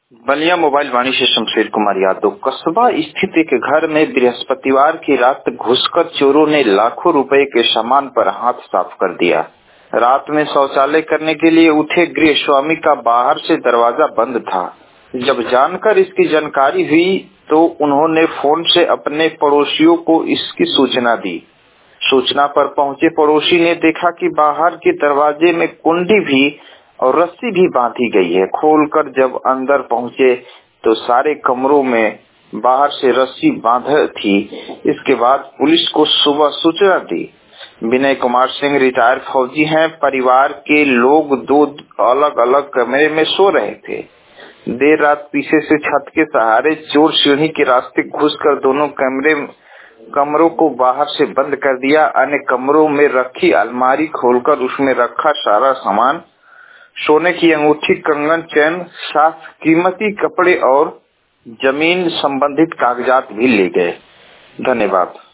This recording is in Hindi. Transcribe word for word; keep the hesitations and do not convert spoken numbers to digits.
बलिया मोबाइल वाणी से शमशेर कुमार यादव। कस्बा स्थित एक घर में बृहस्पतिवार की रात घुसकर चोरों ने लाखों रुपए के सामान पर हाथ साफ कर दिया। रात में शौचालय करने के लिए उठे गृह स्वामी का बाहर से दरवाजा बंद था। जब जानकर इसकी जानकारी हुई तो उन्होंने फोन से अपने पड़ोसियों को इसकी सूचना दी। सूचना पर पहुंचे पड़ोसी ने देखा कि बाहर के दरवाजे में कुंडी भी और रस्सी भी बांधी गई है। खोलकर जब अंदर पहुंचे तो सारे कमरों में बाहर से रस्सी बांधी थी। इसके बाद पुलिस को सुबह सूचना दी। विनय कुमार सिंह रिटायर्ड फौजी हैं। परिवार के लोग दो अलग अलग कमरे में सो रहे थे। देर रात पीछे से छत के सहारे चोर सीढ़ी के रास्ते घुसकर दोनों कमरे कमरों को बाहर से बंद कर दिया। अन्य कमरों में रखी अलमारी खोलकर उसमें रखा सारा सामान, सोने की अंगूठी, कंगन, चैन, साथ कीमती कपड़े और जमीन संबंधित कागजात भी ले गए। धन्यवाद।